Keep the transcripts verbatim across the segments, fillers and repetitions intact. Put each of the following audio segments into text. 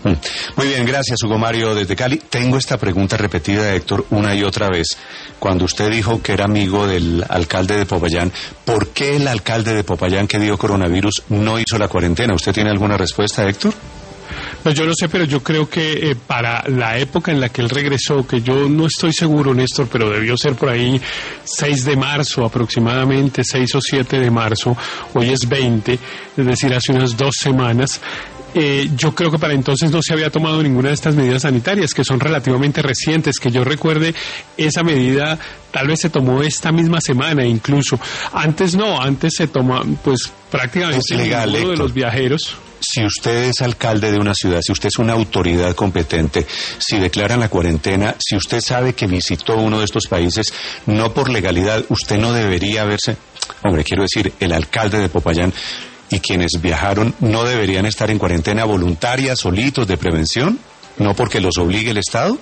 Muy bien, gracias Hugo Mario desde Cali. Tengo esta pregunta repetida de Héctor una y otra vez. Cuando usted dijo que era amigo del alcalde de Popayán, ¿por qué el alcalde de Popayán que dio coronavirus no hizo la cuarentena? ¿Usted tiene alguna respuesta, Héctor? No, yo no sé, pero yo creo que eh, para la época en la que él regresó, que yo no estoy seguro, Néstor, pero debió ser por ahí seis de marzo aproximadamente, seis o siete de marzo, hoy es veinte, es decir, hace unas dos semanas. Eh, yo creo que para entonces no se había tomado ninguna de estas medidas sanitarias, que son relativamente recientes. Que yo recuerde, esa medida tal vez se tomó esta misma semana incluso. Antes no, antes se toma, pues prácticamente es legal, ninguno Héctor. de los viajeros. Si usted es alcalde de una ciudad, si usted es una autoridad competente, si declaran la cuarentena, si usted sabe que visitó uno de estos países, no por legalidad, usted no debería verse, hombre, quiero decir, el alcalde de Popayán y quienes viajaron no deberían estar en cuarentena voluntaria, solitos, de prevención, no porque los obligue el Estado.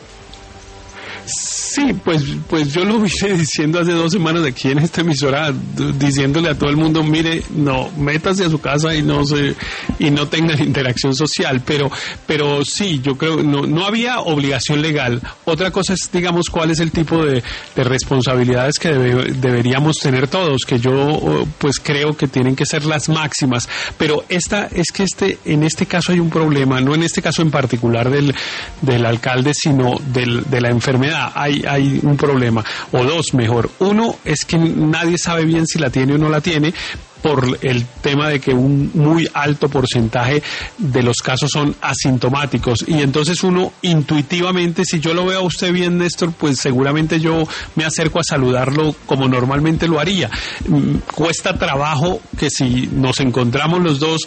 Sí, pues pues yo lo vine diciendo hace dos semanas aquí en esta emisora, diciéndole a todo el mundo, mire, no, métase a su casa y no se y no tengan interacción social, pero pero sí, yo creo no no había obligación legal. Otra cosa es, digamos, cuál es el tipo de, de responsabilidades que debe, deberíamos tener todos, que yo pues creo que tienen que ser las máximas, pero esta es que este en este caso hay un problema, no en este caso en particular del del alcalde, sino del de la enfermedad. Hay, hay un problema, o dos mejor. Uno es que nadie sabe bien si la tiene o no la tiene, por el tema de que un muy alto porcentaje de los casos son asintomáticos, y entonces uno intuitivamente, si yo lo veo a usted bien, Néstor, pues seguramente yo me acerco a saludarlo como normalmente lo haría. Cuesta trabajo que si nos encontramos los dos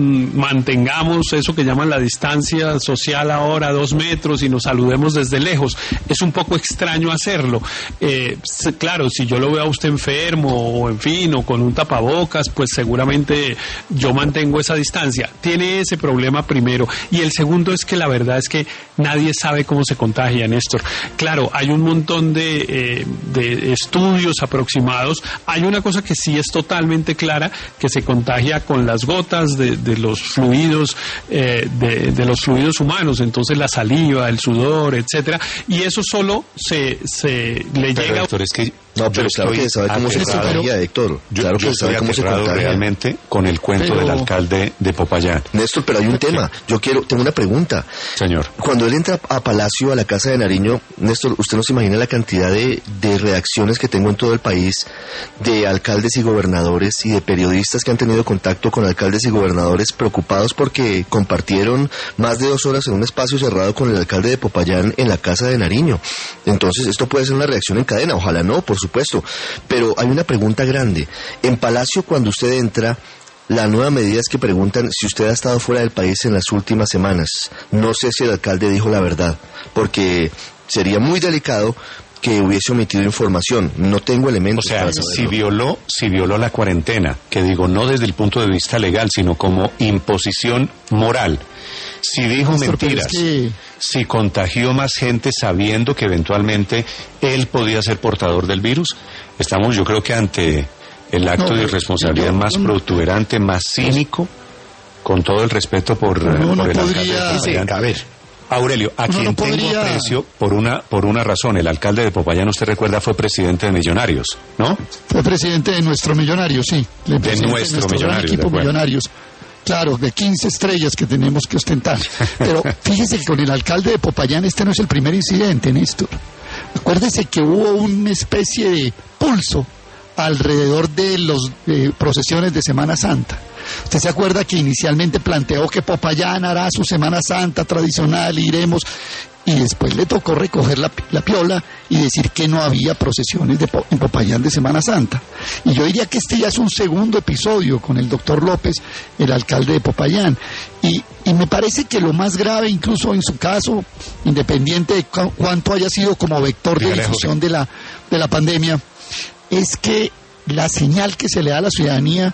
mantengamos eso que llaman la distancia social ahora, dos metros, y nos saludemos desde lejos. Es un poco extraño hacerlo. Eh, claro, si yo lo veo a usted enfermo o en fin, o con un tapabocas, pues seguramente yo mantengo esa distancia. Tiene ese problema primero. Y el segundo es que la verdad es que nadie sabe cómo se contagia, Néstor. Claro, hay un montón de, eh, de estudios aproximados. Hay una cosa que sí es totalmente clara, que se contagia con las gotas de, de los fluidos, eh, de, de los fluidos humanos, entonces la saliva, el sudor, etcétera. Y eso solo se, se le Pero, llega... Héctor, es que No, pero claro que sabe cómo se contagia, Héctor. Yo, claro yo que sabe cómo se contagia realmente con el cuento pero... del alcalde de Popayán. Néstor, pero hay un tema. Yo quiero, tengo una pregunta. Señor. Cuando él entra a Palacio, a la Casa de Nariño, Néstor, usted no se imagina la cantidad de, de reacciones que tengo en todo el país, de alcaldes y gobernadores y de periodistas que han tenido contacto con alcaldes y gobernadores preocupados porque compartieron más de dos horas en un espacio cerrado con el alcalde de Popayán en la Casa de Nariño. Entonces, esto puede ser una reacción en cadena. Ojalá no, por supuesto. Pero hay una pregunta grande. En Palacio, cuando usted entra, la nueva medida es que preguntan si usted ha estado fuera del país en las últimas semanas. No sé si el alcalde dijo la verdad, porque sería muy delicado que hubiese omitido información. No tengo elementos. O sea, para si violó, si violó la cuarentena, que digo, no desde el punto de vista legal, sino como imposición moral. Si dijo mentiras, que... si contagió más gente sabiendo que eventualmente él podía ser portador del virus, estamos yo creo que ante el acto no, de irresponsabilidad no, más no, protuberante, más cínico, con todo el respeto por, no, por el podría... alcalde. A ver, Aurelio, a quien podría... tengo aprecio por una, por una razón, el alcalde de Popayán, usted recuerda, fue presidente de Millonarios, ¿no? Fue presidente de nuestro Millonarios, sí. De nuestro, de nuestro Millonarios. equipo Millonarios. Claro, de quince estrellas que tenemos que ostentar. Pero fíjese que con el alcalde de Popayán este no es el primer incidente, Néstor. Acuérdese que hubo una especie de pulso alrededor de las eh, procesiones de Semana Santa. Usted se acuerda que inicialmente planteó que Popayán hará su Semana Santa tradicional, iremos, y después le tocó recoger la, la piola y decir que no había procesiones de, en Popayán de Semana Santa. Y yo diría que este ya es un segundo episodio con el doctor López, el alcalde de Popayán. Y, y me parece que lo más grave, incluso en su caso, independiente de cu cuánto haya sido como vector de difusión de la, de la pandemia, es que la señal que se le da a la ciudadanía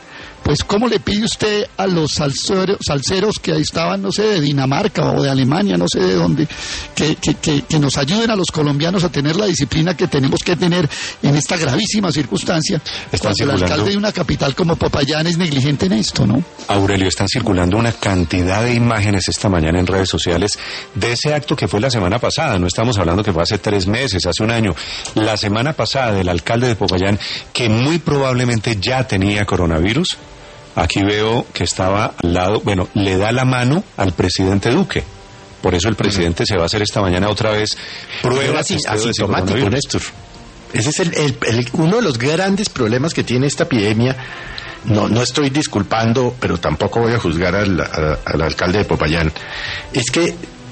pues ¿cómo le pide usted a los salseros, salseros que ahí estaban, no sé, de Dinamarca o de Alemania, no sé de dónde, que, que, que, que nos ayuden a los colombianos a tener la disciplina que tenemos que tener en esta gravísima circunstancia? Están cuando el alcalde de una capital como Popayán es negligente en esto, ¿no? Aurelio, están circulando una cantidad de imágenes esta mañana en redes sociales de ese acto que fue la semana pasada. No estamos hablando que fue hace tres meses, hace un año. La semana pasada del alcalde de Popayán, que muy probablemente ya tenía coronavirus. Aquí veo que estaba al lado, bueno, le da la mano al presidente Duque. Por eso el presidente uh-huh. se va a hacer esta mañana otra vez pruebas asintomático, Néstor. Ese es el, el, el, uno de los grandes problemas que tiene esta epidemia. No, no estoy disculpando, pero tampoco voy a juzgar al, al, al alcalde de Popayán. Es que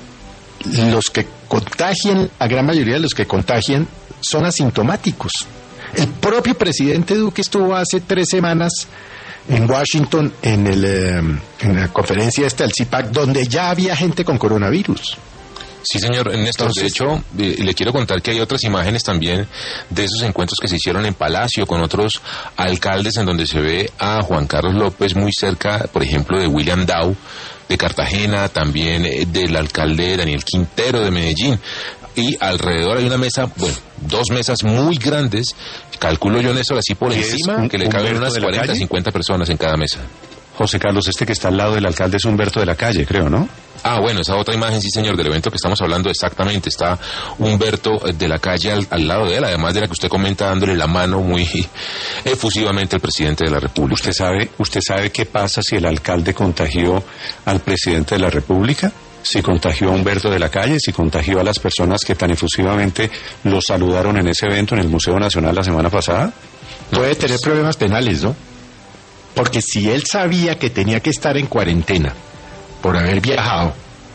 los que contagian, la gran mayoría de los que contagian, son asintomáticos. El propio presidente Duque estuvo hace tres semanas en Washington en, el, eh, en la conferencia esta del C I P A C, donde ya había gente con coronavirus. Sí, señor Néstor. Entonces, de hecho, eh, le quiero contar que hay otras imágenes también de esos encuentros que se hicieron en Palacio con otros alcaldes, en donde se ve a Juan Carlos López muy cerca, por ejemplo, de William Dow de Cartagena, también eh, del alcalde Daniel Quintero de Medellín. Y alrededor hay una mesa, bueno, dos mesas muy grandes, calculo yo, Néstor, así por encima, un, que le caben unas cuarenta, cincuenta personas en cada mesa. José Carlos, este que está al lado del alcalde es Humberto de la Calle, creo, ¿no? Ah, bueno, esa otra imagen, sí, señor, del evento que estamos hablando, exactamente, está Humberto de la Calle al, al lado de él, además de la que usted comenta, dándole la mano muy efusivamente al presidente de la República. ¿Usted sabe, usted sabe qué pasa si el alcalde contagió al presidente de la República? Si contagió a Humberto de la Calle, si contagió a las personas que tan efusivamente lo saludaron en ese evento en el Museo Nacional la semana pasada. Puede tener problemas penales, ¿no? Porque si él sabía que tenía que estar en cuarentena por haber viajado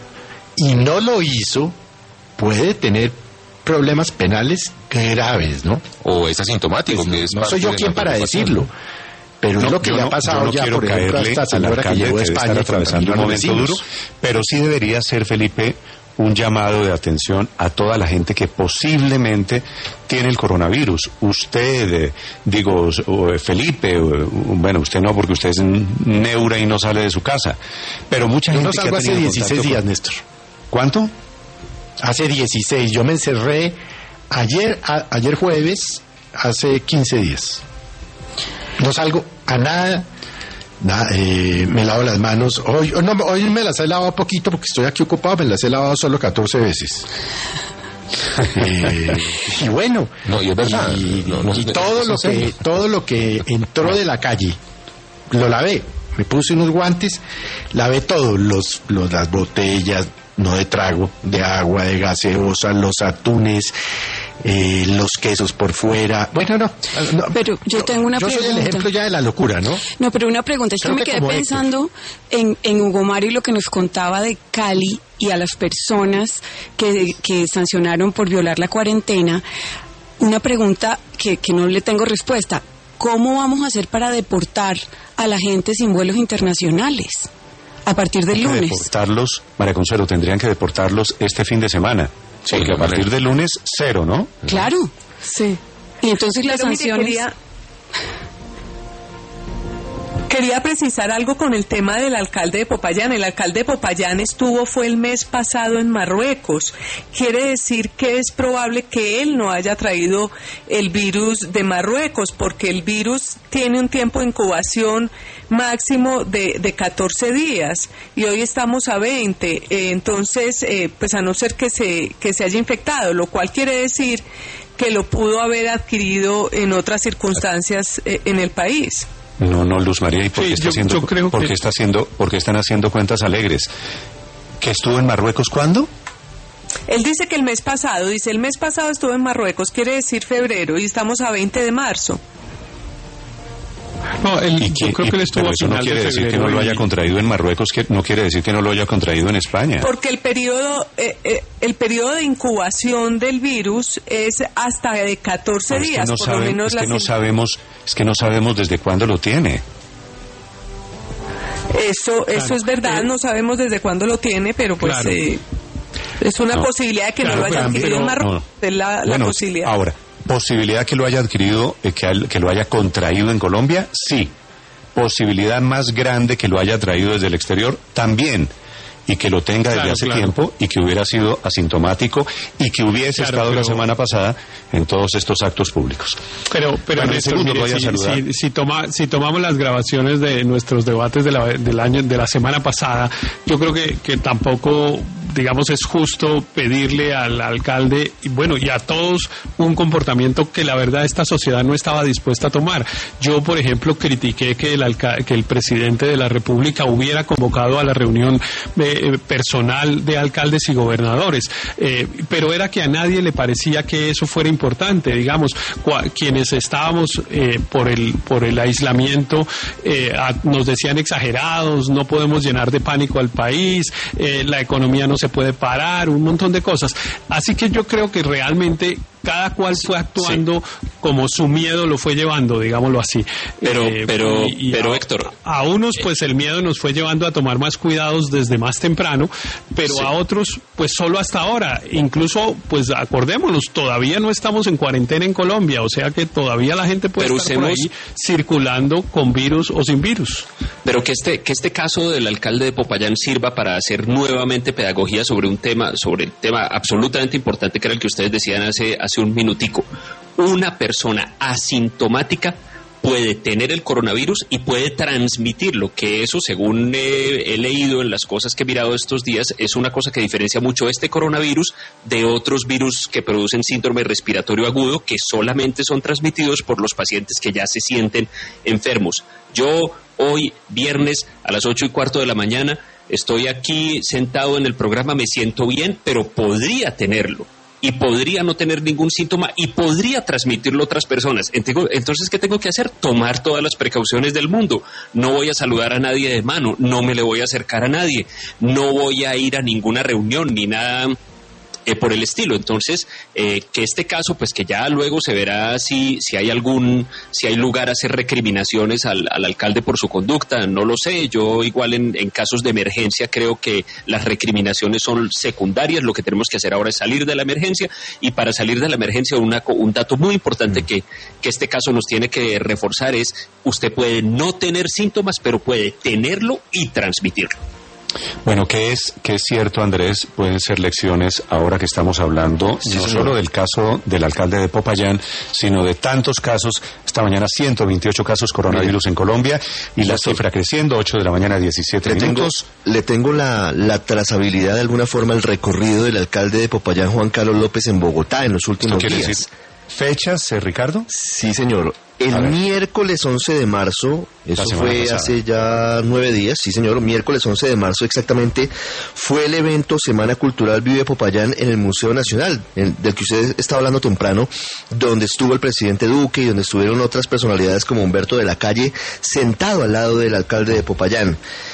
y no lo hizo, puede tener problemas penales graves, ¿no? O es asintomático. Pues, que es no soy yo quien para decirlo. Pero no, es lo que le no, ha pasado no ya, por ejemplo, a esta señora que llegó a España atravesando un momento duro, pero sí debería ser, Felipe, un llamado de atención a toda la gente que posiblemente tiene el coronavirus. Usted, eh, digo, Felipe, bueno, usted no, porque usted es neura y no sale de su casa, pero mucha yo gente no salgo que ha hace dieciséis días, con... Néstor. ¿Cuánto? Hace dieciséis. Yo me encerré ayer, a, ayer jueves, hace quince días. No salgo a nada, nada eh, me lavo las manos. Hoy, no, hoy me las he lavado poquito porque estoy aquí ocupado, me las he lavado solo catorce veces. eh, y bueno, no, y es verdad. Y, no, no, y no, todo, no, lo que, todo lo que entró de la calle, lo lavé. Me puse unos guantes, lavé todo, los, los, las botellas, no de trago, de agua, de gaseosa, los atunes, eh, los quesos por fuera. Bueno, no. no pero yo tengo una yo pregunta. Yo soy el ejemplo ya de la locura, ¿no? No, pero una pregunta. Es que me quedé pensando en, en Hugo Mario y lo que nos contaba de Cali y a las personas que, que sancionaron por violar la cuarentena. Una pregunta que, que no le tengo respuesta. ¿Cómo vamos a hacer para deportar a la gente sin vuelos internacionales a partir del lunes? Deportarlos, María Consuelo, tendrían que deportarlos este fin de semana. Sí, porque a partir del lunes, cero, ¿no? Claro, sí. Y entonces las Pero sanciones... Mire, quería... Quería precisar algo con el tema del alcalde de Popayán. El alcalde de Popayán estuvo, fue el mes pasado en Marruecos. Quiere decir que es probable que él no haya traído el virus de Marruecos, porque el virus tiene un tiempo de incubación máximo de, de catorce días y hoy estamos a veinte. Eh, entonces, eh, pues a no ser que se, que se haya infectado, lo cual quiere decir que lo pudo haber adquirido en otras circunstancias eh, en el país. No, no, Luz María, ¿y por qué, sí, está, yo, haciendo, yo creo por que... qué está haciendo, por qué están haciendo cuentas alegres? ¿Que estuvo en Marruecos cuándo? Él dice que el mes pasado, dice el mes pasado estuvo en Marruecos, quiere decir febrero, y estamos a veinte de marzo. No, él, ¿Y que, yo creo y, que él estuvo pero eso no quiere decir que no lo haya contraído en Marruecos, que no quiere decir que no lo haya contraído en España. Porque el periodo eh, eh, el periodo de incubación del virus es hasta de catorce pero días, es que no por sabe, lo menos es que la no sabemos, es que no sabemos desde cuándo lo tiene. Eso, eso claro, es verdad, eh, no sabemos desde cuándo lo tiene, pero pues claro. eh, es una no, posibilidad de que claro, no lo haya adquirido en Marruecos, no. es la, la bueno, posibilidad. Ahora, posibilidad que lo haya adquirido, eh, que, que lo haya contraído en Colombia, sí. posibilidad más grande que lo haya traído desde el exterior también, y que lo tenga desde claro, hace claro. tiempo y que hubiera sido asintomático y que hubiese claro, estado pero... la semana pasada en todos estos actos públicos. Pero, pero bueno, Néstor, segundo, mire, voy a si, saludar. si, si, toma, si tomamos las grabaciones de nuestros debates de la, del año, de la semana pasada, yo creo que, que tampoco, digamos, es justo pedirle al alcalde y bueno, y a todos un comportamiento que la verdad esta sociedad no estaba dispuesta a tomar. Yo, por ejemplo, critiqué que el alca- que el presidente de la República hubiera convocado a la reunión eh, personal de alcaldes y gobernadores, eh, pero era que a nadie le parecía que eso fuera importante. Digamos, cua- quienes estábamos eh, por el por el aislamiento eh, a, nos decían exagerados, no podemos llenar de pánico al país, eh, la economía no se puede parar, un montón de cosas. Así que yo creo que realmente cada cual fue actuando sí. como su miedo lo fue llevando, digámoslo así. Pero, eh, pero, y, y pero a, Héctor. A unos, pues el miedo nos fue llevando a tomar más cuidados desde más temprano, pero sí. a otros, pues solo hasta ahora. Incluso, pues acordémonos, todavía no estamos en cuarentena en Colombia, o sea que todavía la gente puede pero estar usemos, por ahí circulando con virus o sin virus. Pero que este, que este caso del alcalde de Popayán sirva para hacer nuevamente pedagogía sobre un tema, sobre el tema absolutamente importante que era el que ustedes decían hace hace un minutico. Una persona asintomática puede tener el coronavirus y puede transmitirlo, que eso, según he, he leído en las cosas que he mirado estos días, es una cosa que diferencia mucho este coronavirus de otros virus que producen síndrome respiratorio agudo, que solamente son transmitidos por los pacientes que ya se sienten enfermos. Yo hoy, viernes, a las ocho y cuarto de la mañana, estoy aquí sentado en el programa, me siento bien, pero podría tenerlo. Y podría no tener ningún síntoma y podría transmitirlo a otras personas. Entonces, ¿qué tengo que hacer? Tomar todas las precauciones del mundo. No voy a saludar a nadie de mano, no me le voy a acercar a nadie, no voy a ir a ninguna reunión ni nada eh, por el estilo. Entonces, eh, que este caso, pues que ya luego se verá si, si hay algún, si hay lugar a hacer recriminaciones al, al alcalde por su conducta, no lo sé. Yo igual en, en casos de emergencia creo que las recriminaciones son secundarias. Lo que tenemos que hacer ahora es salir de la emergencia, y para salir de la emergencia una, un dato muy importante que, que este caso nos tiene que reforzar es: usted puede no tener síntomas, pero puede tenerlo y transmitirlo. Bueno, que es que es cierto, Andrés, pueden ser lecciones ahora que estamos hablando sí, no señor. solo del caso del alcalde de Popayán, sino de tantos casos. Esta mañana ciento veintiocho casos coronavirus Bien. en Colombia y la Doctor. cifra creciendo, ocho de la mañana, diecisiete le minutos. Tengo, le tengo la, la trazabilidad de alguna forma, el recorrido del alcalde de Popayán, Juan Carlos López, en Bogotá en los últimos días. Decir fechas, eh, Ricardo? Sí, señor. El miércoles once de marzo, eso fue pasada. hace ya nueve días, sí señor, miércoles once de marzo exactamente, fue el evento Semana Cultural Vive Popayán en el Museo Nacional, en, del que usted estaba hablando temprano, donde estuvo el presidente Duque y donde estuvieron otras personalidades como Humberto de la Calle, sentado al lado del alcalde de Popayán.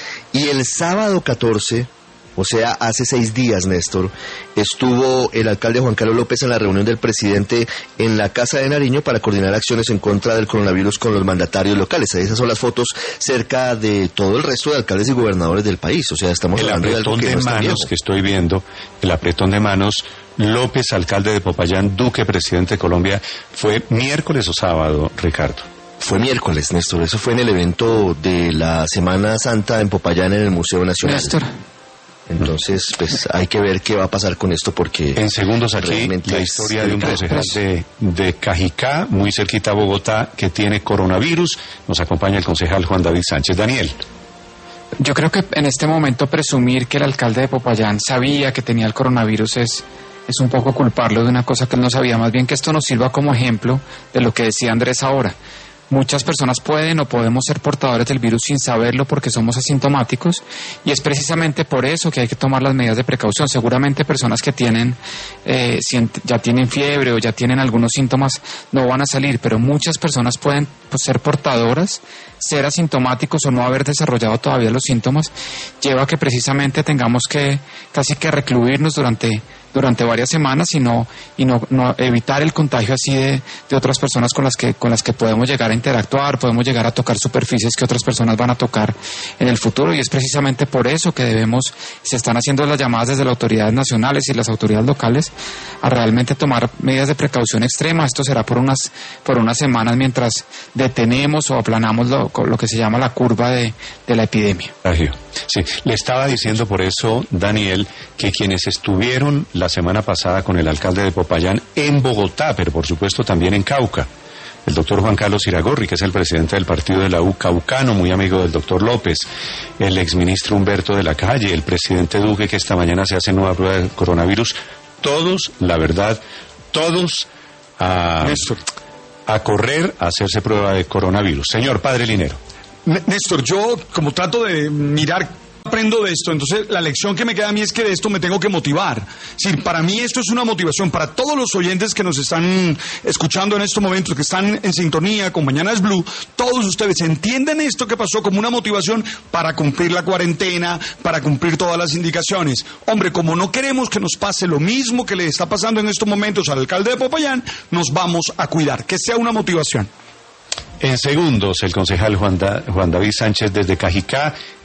Y el sábado catorce... O sea, hace seis días, Néstor, estuvo el alcalde Juan Carlos López en la reunión del presidente en la Casa de Nariño para coordinar acciones en contra del coronavirus con los mandatarios locales. Esas son las fotos cerca de todo el resto de alcaldes y gobernadores del país. O sea, estamos el hablando de algo que de no está manos bien. que estoy viendo, el apretón de manos, López, alcalde de Popayán, Duque, presidente de Colombia, ¿fue miércoles o sábado, Ricardo? Fue miércoles, Néstor. Eso fue en el evento de la Semana Santa en Popayán en el Museo Nacional. Néstor. Entonces, pues hay que ver qué va a pasar con esto, porque en segundos aquí la historia de un concejal de, de Cajicá, muy cerquita a Bogotá, que tiene coronavirus. Nos acompaña el concejal Juan David Sánchez. Daniel. Yo creo que en este momento presumir que el alcalde de Popayán sabía que tenía el coronavirus es, es un poco culparlo de una cosa que él no sabía. Más bien que esto nos sirva como ejemplo de lo que decía Andrés ahora. Muchas personas pueden o podemos ser portadores del virus sin saberlo porque somos asintomáticos, y es precisamente por eso que hay que tomar las medidas de precaución. Seguramente personas que tienen eh, ya tienen fiebre o ya tienen algunos síntomas no van a salir, pero muchas personas pueden pues, ser portadoras, ser asintomáticos o no haber desarrollado todavía los síntomas, lleva a que precisamente tengamos que casi que recluirnos durante durante varias semanas y no, y no, no evitar el contagio así de, de otras personas con las que, con las que podemos llegar a interactuar, podemos llegar a tocar superficies que otras personas van a tocar en el futuro, y es precisamente por eso que debemos, se están haciendo las llamadas desde las autoridades nacionales y las autoridades locales a realmente tomar medidas de precaución extrema. Esto será por unas, por unas semanas mientras detenemos o aplanamos lo, lo que se llama la curva de, de la epidemia. Sí, le estaba diciendo por eso, Daniel, que quienes estuvieron la semana pasada con el alcalde de Popayán en Bogotá, pero por supuesto también en Cauca, el doctor Juan Carlos Iragorri, que es el presidente del partido de la U, caucano, muy amigo del doctor López, el exministro Humberto de la Calle, el presidente Duque, que esta mañana se hace nueva prueba de coronavirus, todos, la verdad, todos a, a correr a hacerse prueba de coronavirus. Señor Padre Linero. Néstor, yo como trato de mirar, aprendo de esto, entonces la lección que me queda a mí es que de esto me tengo que motivar. Es decir, para mí esto es una motivación, para todos los oyentes que nos están escuchando en estos momentos, que están en sintonía con Mañanas Blue, todos ustedes entienden esto que pasó como una motivación para cumplir la cuarentena, para cumplir todas las indicaciones. Hombre, como no queremos que nos pase lo mismo que le está pasando en estos momentos al alcalde de Popayán, nos vamos a cuidar, que sea una motivación. En segundos, el concejal Juan, da, Juan David Sánchez desde Cajicá.